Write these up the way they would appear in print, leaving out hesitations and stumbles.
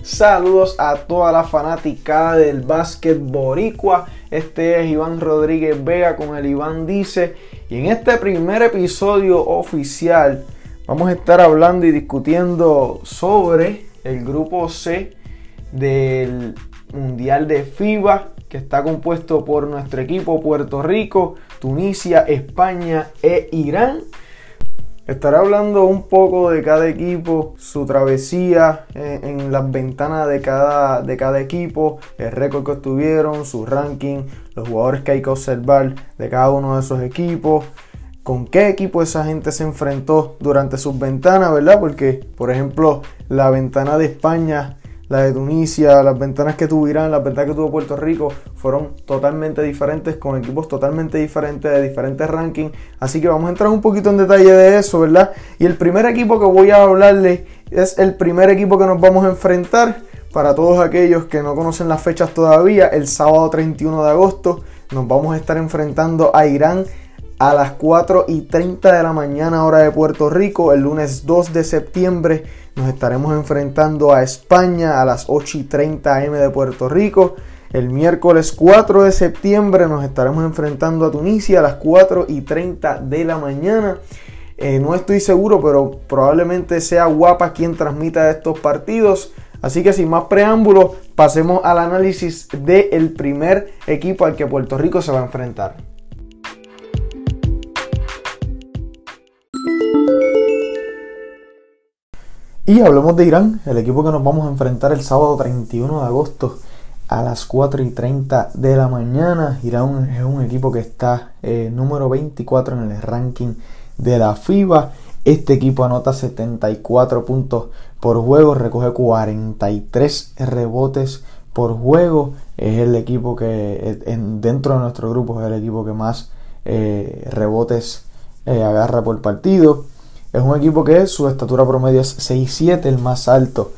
Saludos a toda la fanaticada del básquet boricua. Este es Iván Rodríguez Vega con el Iván Dice. Y en este primer episodio oficial vamos a estar hablando y discutiendo sobre el grupo C del Mundial de FIBA, que está compuesto por nuestro equipo Puerto Rico, Tunisia, España e Irán. Estaré hablando un poco de cada equipo, su travesía en las ventanas de cada equipo, el récord que obtuvieron, su ranking, los jugadores que hay que observar de cada uno de esos equipos, con qué equipo esa gente se enfrentó durante sus ventanas, ¿verdad? Porque, por ejemplo, la ventana de España, la de Tunisia, las ventanas que tuvo Irán, las ventanas que tuvo Puerto Rico fueron totalmente diferentes, con equipos totalmente diferentes, de diferentes rankings. Así que vamos a entrar un poquito en detalle de eso, ¿verdad? Y el primer equipo que voy a hablarles es el primer equipo que nos vamos a enfrentar. Para todos aquellos que no conocen las fechas todavía, el sábado 31 de agosto nos vamos a estar enfrentando a Irán a las 4:30 de la mañana hora de Puerto Rico. El lunes 2 de septiembre nos estaremos enfrentando a España a las 8:30 am de Puerto Rico. El miércoles 4 de septiembre nos estaremos enfrentando a Tunisia a las 4:30 de la mañana. No estoy seguro, pero probablemente sea Guapa quien transmita estos partidos. Así que sin más preámbulos, pasemos al análisis del primer equipo al que Puerto Rico se va a enfrentar. Y hablemos de Irán, el equipo que nos vamos a enfrentar el sábado 31 de agosto a las 4:30 de la mañana. Irán es un equipo que está número 24 en el ranking de la FIBA. Este equipo anota 74 puntos por juego, recoge 43 rebotes por juego. Es el equipo que dentro de nuestro grupo es el equipo que más rebotes agarra por partido. Es un equipo que su estatura promedio es 6'7", el más alto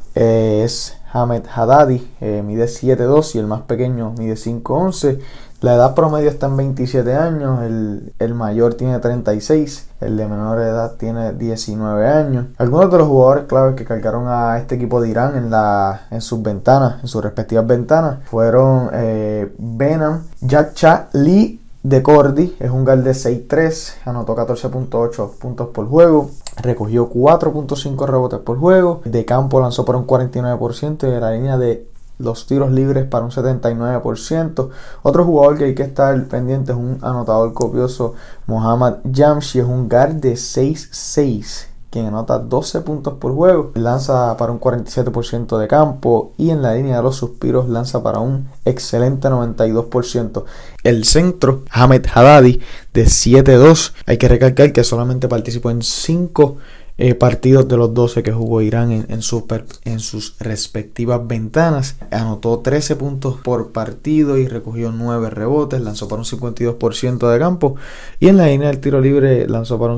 es Ahmed Haddadi, mide 7'2", y el más pequeño mide 5'11". La edad promedio está en 27 años, el mayor tiene 36, el de menor edad tiene 19 años. Algunos de los jugadores claves que cargaron a este equipo de Irán en sus ventanas, en sus respectivas ventanas, fueron Behnam Yakshali de Cordy, es un guard de 6'3", anotó 14.8 puntos por juego, recogió 4.5 rebotes por juego, de campo lanzó para un 49% y de la línea de los tiros libres para un 79%. Otro jugador que hay que estar pendiente es un anotador copioso, Mohammad Jamshi, es un guard de 6'6", quien anota 12 puntos por juego, lanza para un 47% de campo y en la línea de los suspiros lanza para un excelente 92%. El centro, Ahmed Haddadi, de 7'2", hay que recalcar que solamente participó en 5 partidos de los 12 que jugó Irán en sus respectivas ventanas. Anotó 13 puntos por partido y recogió 9 rebotes, lanzó para un 52% de campo y en la línea del tiro libre lanzó para un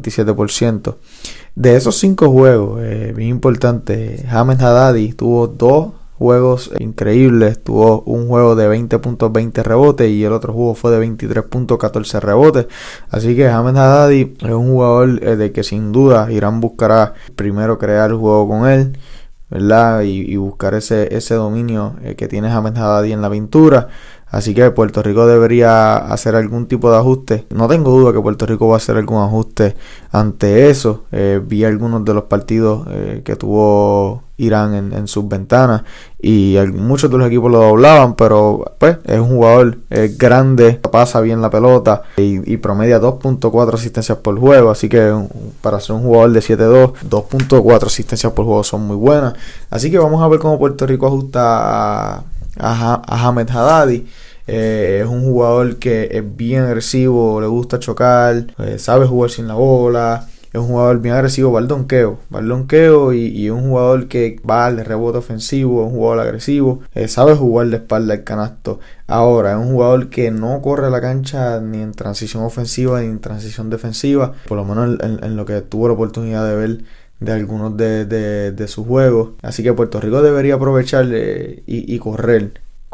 57%. De esos 5 juegos, bien importante, Ahmed Haddadi tuvo 2 juegos increíbles. Tuvo un juego de 20 puntos, 20 rebotes y el otro juego fue de 23 puntos, 14 rebotes. Así que Ahmed Haddadi es un jugador de que sin duda Irán buscará primero crear el juego con él, ¿verdad? Y buscar ese dominio que tiene Ahmed Haddadi en la pintura. Así que Puerto Rico debería hacer algún tipo de ajuste. No tengo duda que Puerto Rico va a hacer algún ajuste ante eso. Vi algunos de los partidos que tuvo Irán en sus ventanas y muchos de los equipos lo doblaban, pero pues es un jugador grande, pasa bien la pelota y promedia 2.4 asistencias por juego. Así que para ser un jugador de 7'2", 2.4 asistencias por juego son muy buenas. Así que vamos a ver cómo Puerto Rico ajusta a Ahmed Haddadi. Es un jugador que es bien agresivo, le gusta chocar, sabe jugar sin la bola. Es un jugador bien agresivo, va al donqueo y es un jugador que va al rebote ofensivo, es un jugador agresivo, sabe jugar de espalda al canasto. Ahora, es un jugador que no corre la cancha ni en transición ofensiva ni en transición defensiva, por lo menos en lo que tuvo la oportunidad de ver de algunos de sus juegos. Así que Puerto Rico debería aprovechar y correr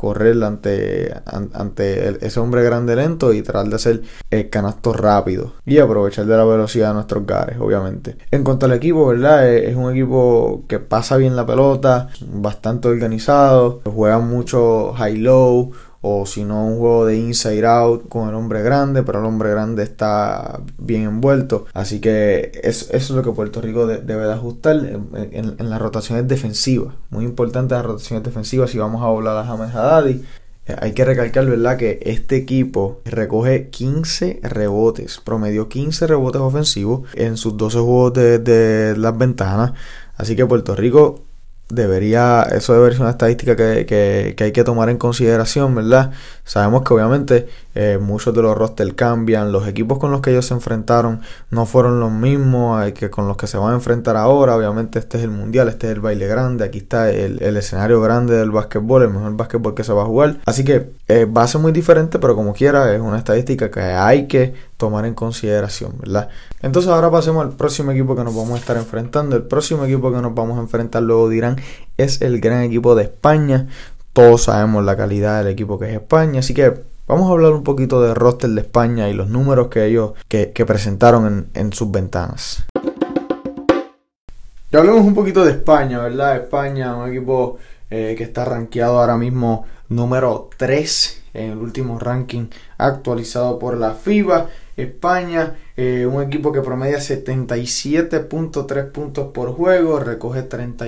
correr ante ese hombre grande lento y tratar de hacer canastos rápidos y aprovechar de la velocidad de nuestros guards, obviamente. En cuanto al equipo, ¿verdad? Es un equipo que pasa bien la pelota, bastante organizado, juega mucho high-low, o si no un juego de inside out con el hombre grande, pero el hombre grande está bien envuelto, así que eso es lo que Puerto Rico debe de ajustar en las rotaciones defensivas. Muy importante las rotaciones defensivas. Si vamos a volar a James Haddadi, hay que recalcar, ¿verdad?, que este equipo recoge 15 rebotes, promedió 15 rebotes ofensivos en sus 12 juegos de las ventanas, así que Puerto Rico eso debe ser una estadística que hay que tomar en consideración, ¿verdad? Sabemos que obviamente muchos de los rosters cambian, los equipos con los que ellos se enfrentaron no fueron los mismos que con los que se van a enfrentar ahora. Obviamente este es el mundial, este es el baile grande, aquí está el escenario grande del básquetbol, el mejor básquetbol que se va a jugar, así que va a ser muy diferente, pero como quiera es una estadística que hay que tomar en consideración, ¿verdad? Entonces ahora pasemos al próximo equipo que nos vamos a estar enfrentando. El próximo equipo que nos vamos a enfrentar luego de Irán es el gran equipo de España. Todos sabemos la calidad del equipo que es España, así que vamos a hablar un poquito del roster de España y los números que ellos que presentaron en sus ventanas. Ya hablemos un poquito de España, ¿verdad? España, un equipo que está rankeado ahora mismo número 3 en el último ranking actualizado por la FIBA. España, un equipo que promedia 77.3 puntos por juego, recoge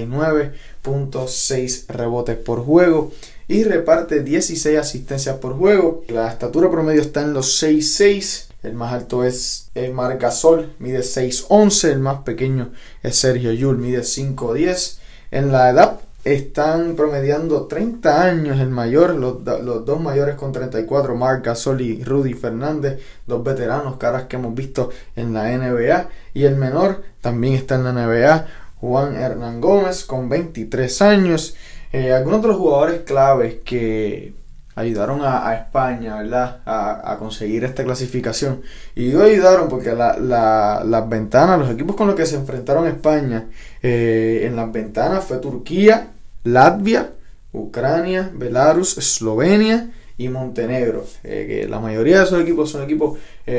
39.6 rebotes por juego y reparte 16 asistencias por juego. La estatura promedio está en los 6'6". El más alto es Marc Gasol, mide 6'11". El más pequeño es Sergio Llull, mide 5'10". En la edad están promediando 30 años el mayor, los dos mayores con 34, Marc Gasol y Rudy Fernández, dos veteranos, caras que hemos visto en la NBA. Y el menor también está en la NBA, Juan Hernán Gómez, con 23 años. Algunos de los jugadores claves que ayudaron a España, ¿verdad?, a conseguir esta clasificación. Y digo ayudaron porque las ventanas, los equipos con los que se enfrentaron España en las ventanas fue Turquía, Latvia, Ucrania, Belarus, Eslovenia y Montenegro. Que la mayoría de esos equipos son equipos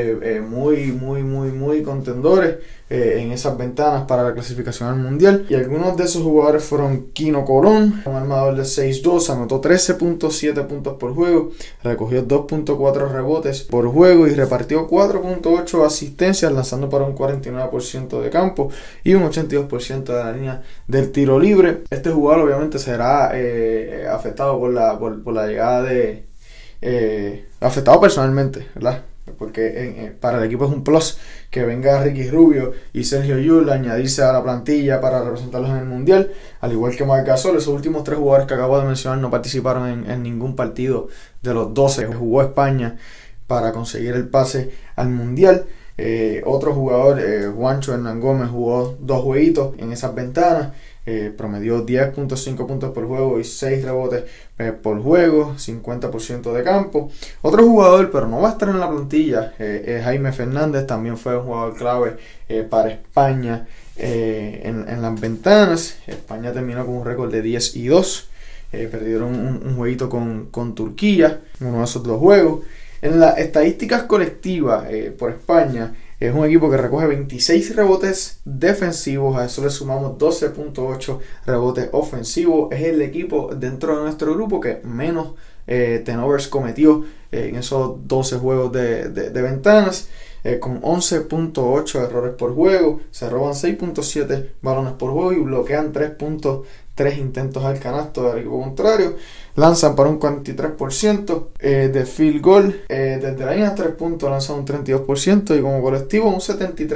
muy contendores en esas ventanas para la clasificación al mundial. Y algunos de esos jugadores fueron Kino Colón, un armador de 6'2", anotó 13.7 puntos por juego, recogió 2.4 rebotes por juego y repartió 4.8 asistencias, lanzando para un 49% de campo y un 82% de la línea del tiro libre. Este jugador obviamente será afectado por la llegada de afectado personalmente, ¿verdad? Porque para el equipo es un plus que venga Ricky Rubio y Sergio Llull a añadirse a la plantilla para representarlos en el mundial, al igual que Marc Gasol. Esos últimos 3 jugadores que acabo de mencionar no participaron en ningún partido de los 12 que jugó España para conseguir el pase al mundial. Otro jugador, Juancho Hernán Gómez, jugó 2 jueguitos en esas ventanas. Promedió 10.5 puntos por juego y 6 rebotes por juego, 50% de campo. Otro jugador, pero no va a estar en la plantilla, es Jaime Fernández. También fue un jugador clave para España en las ventanas. España terminó con un récord de 10-2. Perdieron un jueguito con Turquía, uno de esos 2 juegos. En las estadísticas colectivas por España, es un equipo que recoge 26 rebotes defensivos, a eso le sumamos 12.8 rebotes ofensivos. Es el equipo dentro de nuestro grupo que menos turnovers cometió en esos 12 juegos de ventanas, con 11.8 errores por juego. Se roban 6.7 balones por juego y bloquean 3.3 intentos al canasto del equipo contrario. Lanzan para un 43% de field goal. Desde la línea de 3 puntos lanzan un 32% y como colectivo un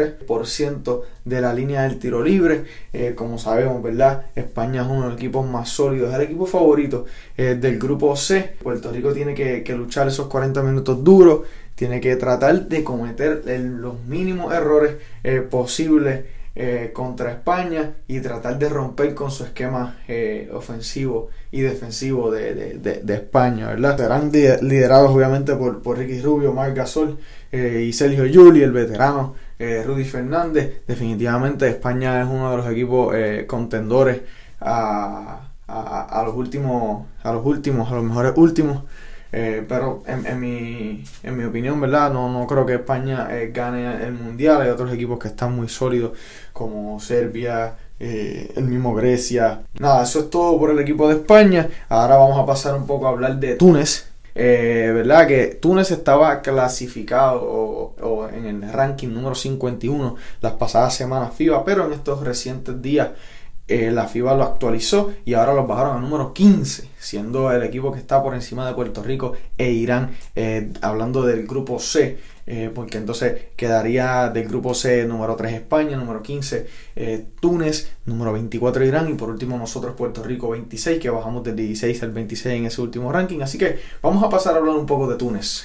73% de la línea del tiro libre. Como sabemos, ¿verdad?, España es uno de los equipos más sólidos, es el equipo favorito del grupo C. Puerto Rico tiene que luchar esos 40 minutos duros, tiene que tratar de cometer los mínimos errores posibles contra España y tratar de romper con su esquema ofensivo y defensivo de España, ¿verdad? Serán liderados obviamente por Ricky Rubio, Marc Gasol y Sergio Llull y el veterano Rudy Fernández. Definitivamente España es uno de los equipos contendores a a los últimos, a los mejores últimos. Pero en mi opinión, ¿verdad? No creo que España gane el mundial. Hay otros equipos que están muy sólidos, como Serbia, el mismo Grecia. Nada, eso es todo por el equipo de España. Ahora vamos a pasar un poco a hablar de Túnez. ¿Verdad? Que Túnez estaba clasificado o en el ranking número 51 las pasadas semanas FIBA, pero en estos recientes días la FIBA lo actualizó y ahora los bajaron a número 15, siendo el equipo que está por encima de Puerto Rico e Irán, hablando del grupo C, porque entonces quedaría del grupo C número 3 España, número 15 Túnez, número 24 Irán y por último nosotros Puerto Rico 26, que bajamos del 16 al 26 en ese último ranking. Así que vamos a pasar a hablar un poco de Túnez.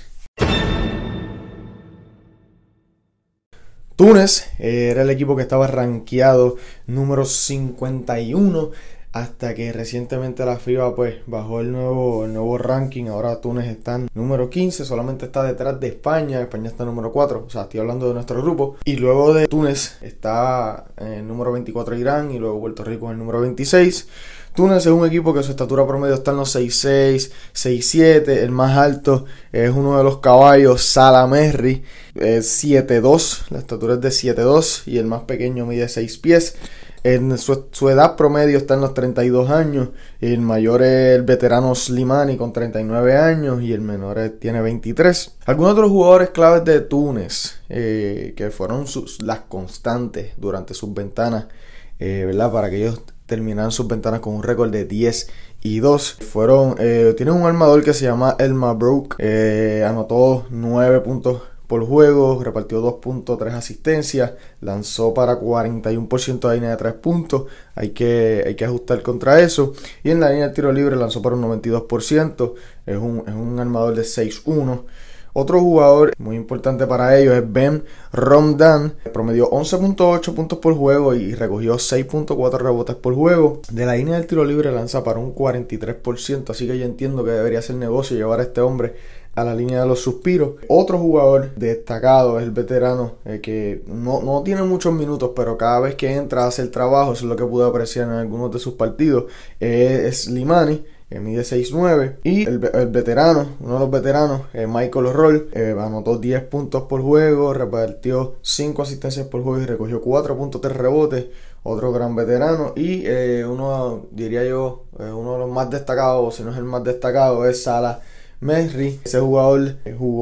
Túnez era el equipo que estaba rankeado número 51 hasta que recientemente la FIBA pues bajó el nuevo ranking. Ahora Túnez está en número 15, solamente está detrás de España. España está en número 4, o sea, estoy hablando de nuestro grupo. Y luego de Túnez está en el número 24 Irán y luego Puerto Rico en el número 26. Túnez es un equipo que su estatura promedio está en los 6'6", 6'7", el más alto es uno de los caballos, Salah Merri, es 7'2", la estatura es de 7'2", y el más pequeño mide 6 pies. En su edad promedio está en los 32 años, el mayor es el veterano Slimani con 39 años y el menor tiene 23. Algunos otros jugadores claves de Túnez, que fueron las constantes durante sus ventanas, ¿verdad? Para que ellos terminaron sus ventanas con un récord de 10-2. Tienen un armador que se llama El Mabrouk, anotó 9 puntos por juego, repartió 2.3 asistencias, lanzó para 41% de línea de 3 puntos, hay que ajustar contra eso, y en la línea de tiro libre lanzó para un 92%, es un armador de 6'1". Otro jugador muy importante para ellos es Ben Romdan, promedió 11.8 puntos por juego y recogió 6.4 rebotes por juego. De la línea del tiro libre lanza para un 43%, así que yo entiendo que debería ser negocio llevar a este hombre a la línea de los suspiros. Otro jugador destacado es el veterano, que no tiene muchos minutos, pero cada vez que entra a hacer trabajo, eso es lo que pude apreciar en algunos de sus partidos, es Slimani, que mide 6'9", y el veterano, uno de los veteranos, Michael Roll, anotó 10 puntos por juego, repartió 5 asistencias por juego y recogió 4.3 rebotes. Otro gran veterano, y uno de los más destacados, si no es el más destacado, es Salah Merri. Ese jugador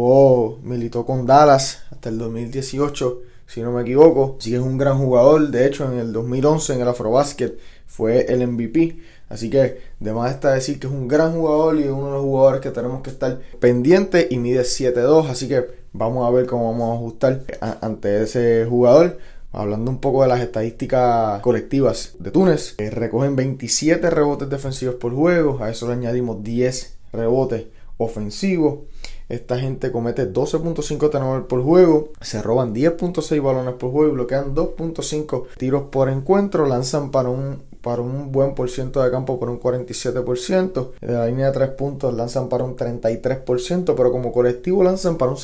militó con Dallas hasta el 2018, si no me equivoco. Sí, es un gran jugador. De hecho, en el 2011 en el Afrobasket fue el MVP. Así que de más está decir que es un gran jugador y uno de los jugadores que tenemos que estar pendientes, y mide 7'2", así que vamos a ver cómo vamos a ajustar ante ese jugador. Hablando un poco de las estadísticas colectivas de Túnez, recogen 27 rebotes defensivos por juego, a eso le añadimos 10 rebotes ofensivos. Esta gente comete 12.5 turnovers por juego, se roban 10.6 balones por juego y bloquean 2.5 tiros por encuentro, lanzan para un buen porciento de campo, por un 47%, de la línea de 3 puntos lanzan para un 33%, pero como colectivo lanzan para un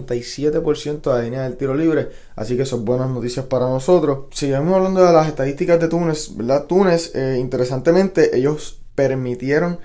57% de la línea del tiro libre, así que son buenas noticias para nosotros. Seguimos hablando de las estadísticas de Túnez, ¿verdad? Túnez, interesantemente, ellos permitieron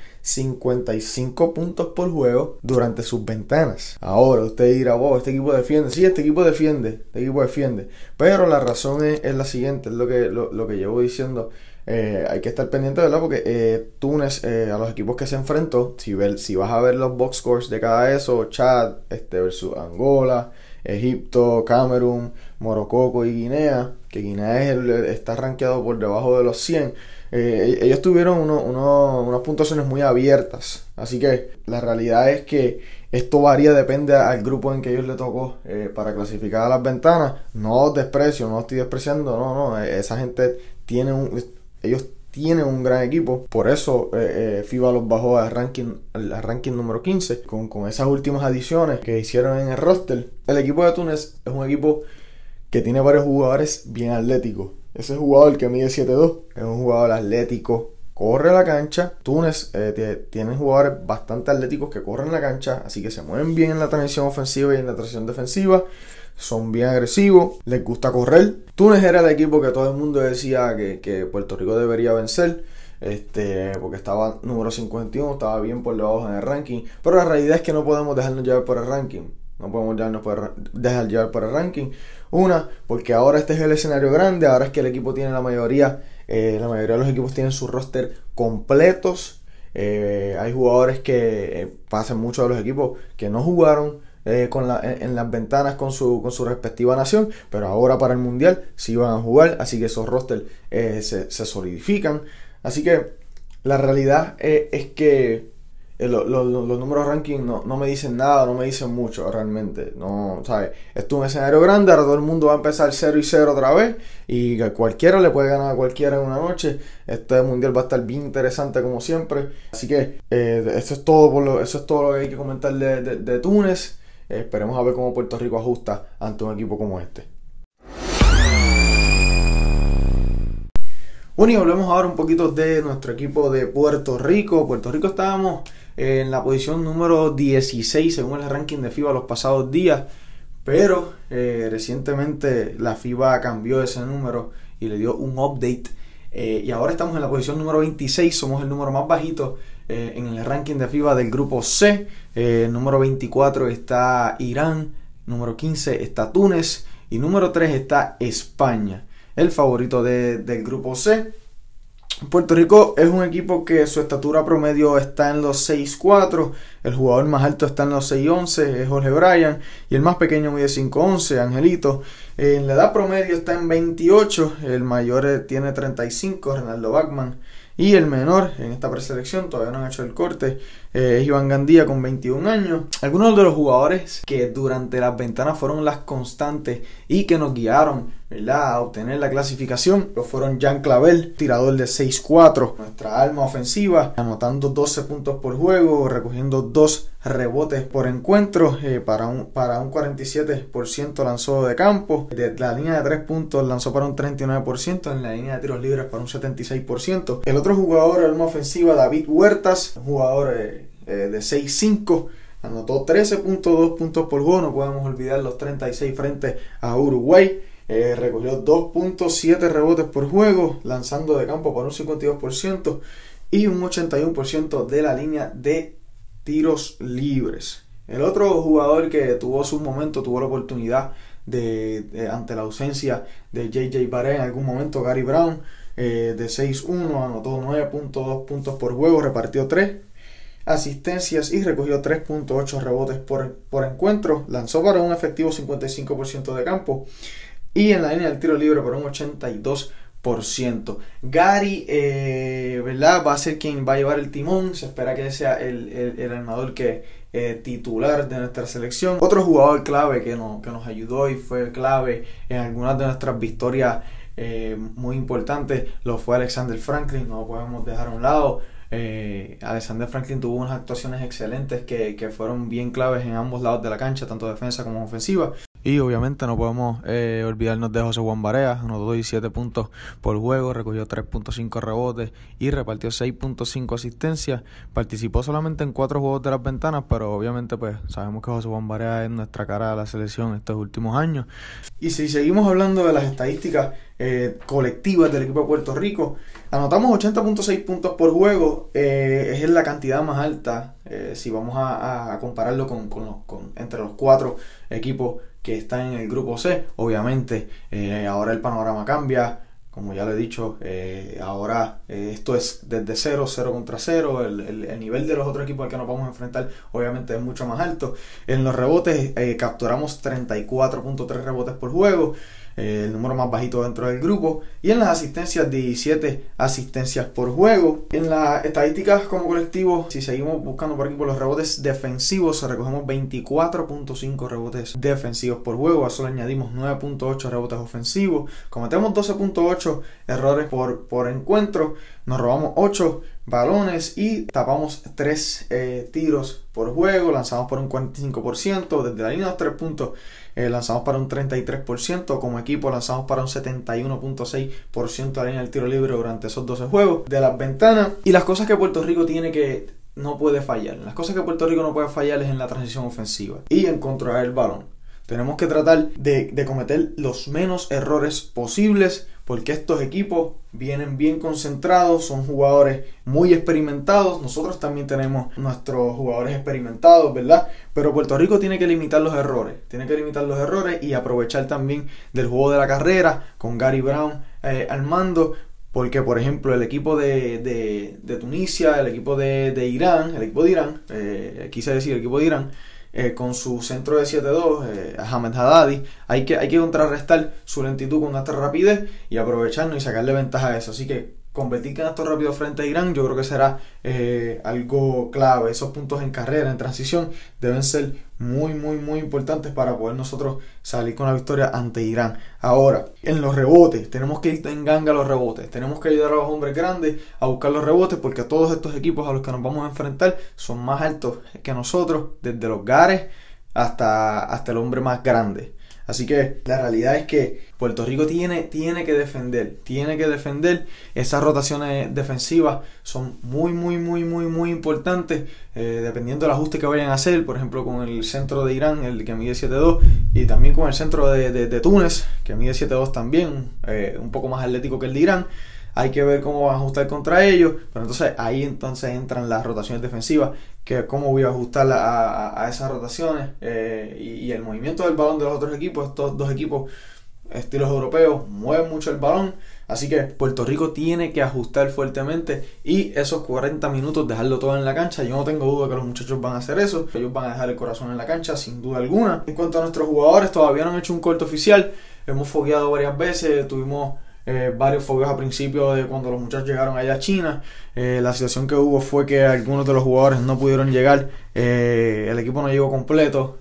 55 puntos por juego durante sus ventanas. Ahora usted dirá, wow, este equipo defiende. Sí, este equipo defiende, pero la razón es la siguiente, es lo que llevo diciendo. Hay que estar pendiente, ¿verdad? Porque Túnez, a los equipos que se enfrentó, si vas a ver los box scores de cada eso, Chad versus Angola, Egipto, Camerún, Morocco y Guinea, que Guinea está rankeado por debajo de los 100. Ellos tuvieron unas puntuaciones muy abiertas, así que la realidad es que esto varía, depende al grupo en que ellos le tocó para clasificar a las ventanas. No desprecio, no estoy despreciando, no, esa gente ellos tienen un gran equipo, por eso FIBA los bajó al ranking número 15 con esas últimas adiciones que hicieron en el roster. El equipo de Túnez es un equipo que tiene varios jugadores bien atléticos. Ese jugador que mide 7'2" es un jugador atlético, corre la cancha. Túnez tiene jugadores bastante atléticos que corren la cancha, así que se mueven bien en la transición ofensiva y en la transición defensiva. Son bien agresivos, les gusta correr. Túnez era el equipo que todo el mundo decía que Puerto Rico debería vencer. porque estaba número 51, estaba bien por debajo en el ranking, pero la realidad es que no podemos dejarnos llevar por el ranking. No podemos dejar llevar por el ranking. Una, porque ahora este es el escenario grande, ahora es que el equipo tiene la mayoría de los equipos tienen su roster completos. Hay jugadores que pasan muchos de los equipos que no jugaron en las ventanas con su respectiva nación, pero ahora para el mundial sí van a jugar, así que esos rosters se solidifican. Así que la realidad es que los números ranking no me dicen nada, no me dicen mucho realmente. No, ¿sabes? Esto es un escenario grande, ahora todo el mundo va a empezar 0-0 otra vez y cualquiera le puede ganar a cualquiera en una noche. Este mundial va a estar bien interesante como siempre. Así que eso es todo lo que hay que comentar de Túnez. Esperemos a ver cómo Puerto Rico ajusta ante un equipo como este. Bueno, y hablemos ahora un poquito de nuestro equipo de Puerto Rico. Puerto Rico estábamos en la posición número 16 según el ranking de FIBA los pasados días, pero recientemente la FIBA cambió ese número y le dio un update, y ahora estamos en la posición número 26, somos el número más bajito en el ranking de FIBA del grupo C. Número 24 está Irán, número 15 está Túnez y número 3 está España, el favorito del grupo C. Puerto Rico es un equipo que su estatura promedio está en los 6'4", el jugador más alto está en los 6'11", es Jorge Bryan, y el más pequeño mide 5'11", Angelito. En la edad promedio está en 28, el mayor tiene 35, Renaldo Bachman, y el menor en esta preselección, todavía no han hecho el corte, es Iván Gandía con 21 años. Algunos de los jugadores que durante las ventanas fueron las constantes y que nos guiaron, ¿verdad?, a obtener la clasificación, fueron Jan Clavel, tirador de 6'4", nuestra arma ofensiva, anotando 12 puntos por juego, recogiendo 2 rebotes por encuentro, para un 47% lanzó de campo, de la línea de 3 puntos lanzó para un 39%, en la línea de tiros libres para un 76%. El otro jugador, arma ofensiva, David Huertas, un jugador de 6'5", anotó 13.2 puntos por juego, no podemos olvidar los 36 frente a Uruguay. Recogió 2.7 rebotes por juego, lanzando de campo para un 52% y un 81% de la línea de tiros libres. El otro jugador que tuvo su momento, tuvo la oportunidad ante la ausencia de J.J. Barea en algún momento, Gary Brown, de 6'1", anotó 9.2 puntos por juego, repartió 3 asistencias y recogió 3.8 rebotes por encuentro, lanzó para un efectivo 55% de campo y en la línea del tiro libre por un 82%. Gary, ¿verdad?, va a ser quien va a llevar el timón. Se espera que sea el armador titular de nuestra selección. Otro jugador clave que nos ayudó y fue clave en algunas de nuestras victorias muy importantes lo fue Alexander Franklin, no lo podemos dejar a un lado. Alexander Franklin tuvo unas actuaciones excelentes que fueron bien claves en ambos lados de la cancha, tanto defensa como ofensiva. Y obviamente no podemos olvidarnos de José Juan Barea, anotó 17 puntos por juego, recogió 3.5 rebotes y repartió 6.5 asistencias. Participó solamente en 4 juegos de las ventanas, pero obviamente pues sabemos que José Juan Barea es nuestra cara de la selección estos últimos años. Y si seguimos hablando de las estadísticas colectivas del equipo de Puerto Rico, anotamos 80.6 puntos por juego, es la cantidad más alta si vamos a compararlo entre los 4 equipos que están en el grupo C. Obviamente ahora el panorama cambia, como ya lo he dicho, ahora esto es desde 0 contra 0, el nivel de los otros equipos al que nos vamos a enfrentar obviamente es mucho más alto. En los rebotes capturamos 34.3 rebotes por juego, el número más bajito dentro del grupo, y en las asistencias 17 asistencias por juego. En las estadísticas como colectivo, si seguimos buscando por aquí por los rebotes defensivos, recogemos 24.5 rebotes defensivos por juego, a eso le añadimos 9.8 rebotes ofensivos, cometemos 12.8 errores por encuentro, nos robamos 8 balones y tapamos 3 tiros por juego, lanzamos por un 45%, desde la línea de los 3 puntos lanzamos para un 33%, como equipo lanzamos para un 71.6% de la línea del tiro libre durante esos 12 juegos de las ventanas. Y las cosas que Puerto Rico no puede fallar, las cosas que Puerto Rico no puede fallar es en la transición ofensiva y en controlar el balón. Tenemos que tratar de cometer los menos errores posibles, porque estos equipos vienen bien concentrados, son jugadores muy experimentados. Nosotros también tenemos nuestros jugadores experimentados, ¿verdad? Pero Puerto Rico tiene que limitar los errores, y aprovechar también del juego de la carrera con Gary Brown al mando. Porque, por ejemplo, el equipo de Tunisia, el equipo de Irán, quise decir el equipo de Irán, con su centro de 7-2, Ahmed Haddadi, hay que contrarrestar su lentitud con nuestra rapidez y aprovecharnos y sacarle ventaja a eso. Así que convertir canastos rápidos frente a Irán, yo creo que será algo clave. Esos puntos en carrera, en transición, deben ser muy importantes para poder nosotros salir con la victoria ante Irán. Ahora, en los rebotes, tenemos que ir en ganga a los rebotes, tenemos que ayudar a los hombres grandes a buscar los rebotes, porque todos estos equipos a los que nos vamos a enfrentar son más altos que nosotros, desde los guards hasta el hombre más grande. Así que la realidad es que Puerto Rico tiene que defender. Esas rotaciones defensivas son muy importantes, dependiendo del ajuste que vayan a hacer. Por ejemplo, con el centro de Irán, el que mide 7'2", y también con el centro de Túnez, que mide 7'2" también, un poco más atlético que el de Irán. Hay que ver cómo van a ajustar contra ellos, pero entonces ahí entran las rotaciones defensivas, que cómo voy a ajustar a esas rotaciones, y el movimiento del balón de los otros equipos. Estos dos equipos estilos europeos mueven mucho el balón, así que Puerto Rico tiene que ajustar fuertemente y esos 40 minutos dejarlo todo en la cancha. Yo no tengo duda que los muchachos van a hacer eso, ellos van a dejar el corazón en la cancha sin duda alguna. En cuanto a nuestros jugadores, todavía no han hecho un corte oficial, hemos fogueado varias veces, tuvimos varios fogueos a principio de cuando los muchachos llegaron allá a China. La situación que hubo fue que algunos de los jugadores no pudieron llegar, el equipo no llegó completo,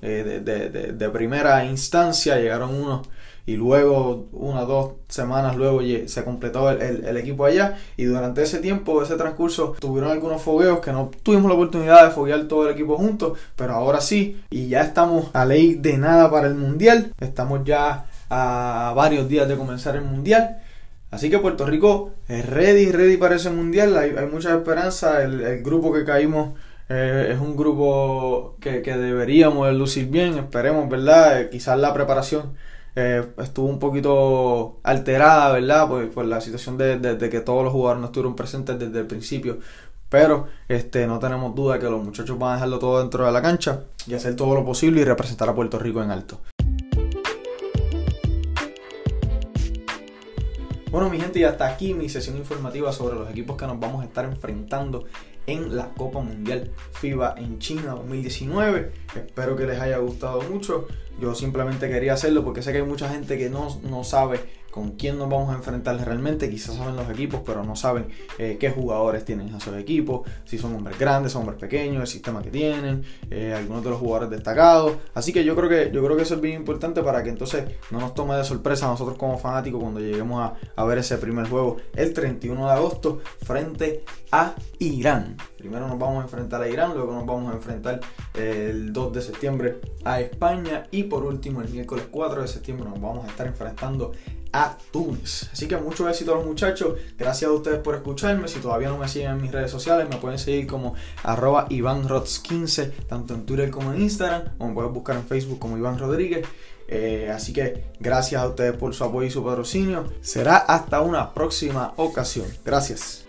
de primera instancia llegaron unos y luego 1 o 2 semanas luego se completó el equipo allá, y durante ese tiempo, ese transcurso, tuvieron algunos fogueos que no tuvimos la oportunidad de foguear todo el equipo juntos, pero ahora sí, y ya estamos a ley de nada para el mundial, estamos ya a varios días de comenzar el mundial. Así que Puerto Rico es ready para ese mundial. Hay mucha esperanza. El grupo que caímos es un grupo que deberíamos lucir bien. Esperemos, ¿verdad? Quizás la preparación estuvo un poquito alterada, ¿verdad? Por la situación de que todos los jugadores no estuvieron presentes desde el principio. Pero no tenemos duda que los muchachos van a dejarlo todo dentro de la cancha y hacer todo lo posible y representar a Puerto Rico en alto. Bueno, mi gente, y hasta aquí mi sesión informativa sobre los equipos que nos vamos a estar enfrentando en la Copa Mundial FIBA en China 2019. Espero que les haya gustado mucho. Yo simplemente quería hacerlo porque sé que hay mucha gente que no sabe con quién nos vamos a enfrentar realmente. Quizás saben los equipos, pero no saben qué jugadores tienen esos equipos, si son hombres grandes, son hombres pequeños, el sistema que tienen, algunos de los jugadores destacados. Así que yo creo que eso es bien importante para que entonces no nos tome de sorpresa a nosotros como fanáticos cuando lleguemos a ver ese primer juego el 31 de agosto frente a Irán. Primero nos vamos a enfrentar a Irán, luego nos vamos a enfrentar el 2 de septiembre a España y por último el miércoles 4 de septiembre nos vamos a estar enfrentando a Túnez. Así que mucho éxito a los muchachos. Gracias a ustedes por escucharme. Si todavía no me siguen en mis redes sociales, me pueden seguir como @IvanRods15, tanto en Twitter como en Instagram, o me pueden buscar en Facebook como Iván Rodríguez. Así que gracias a ustedes por su apoyo y su patrocinio. Será hasta una próxima ocasión. Gracias.